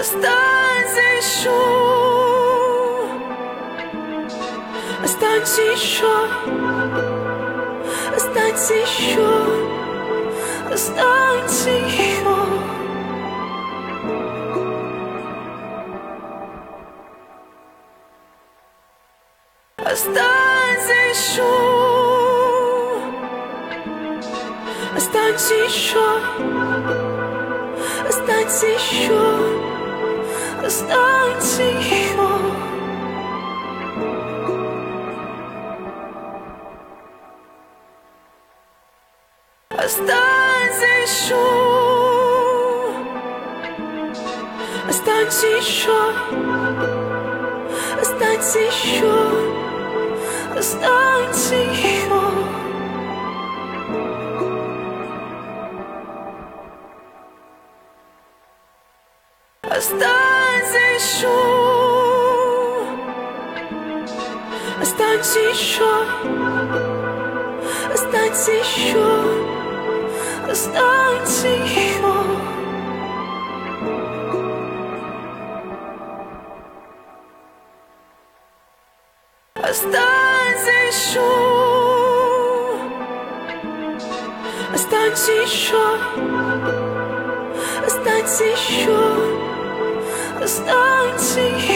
Остаться еще, останься еще, останься еще, останься еще. Останься еще, останься еще, останься еще, останься еще. Останься еще, останься еще, останься еще, останься еще. Останься еще, останься еще, останься еще, останься еще. Останься еще, останься еще, останься еще, останься еще.